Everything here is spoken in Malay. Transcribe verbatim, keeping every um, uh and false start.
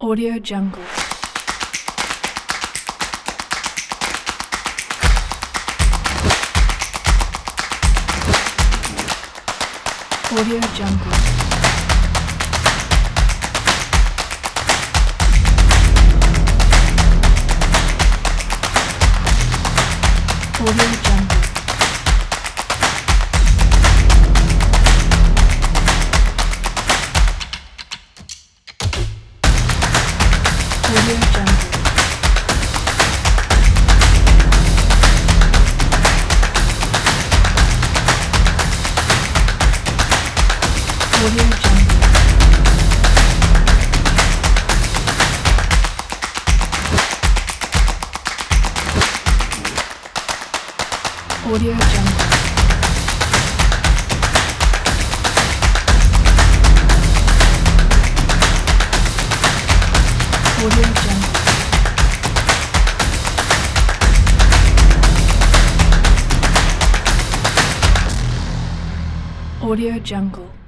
Audio Jungle. Audio Jungle. Audio Jungle. Audio Jungle. Audio Jungle. Audio Jungle. Audio Jungle. Audio Jungle.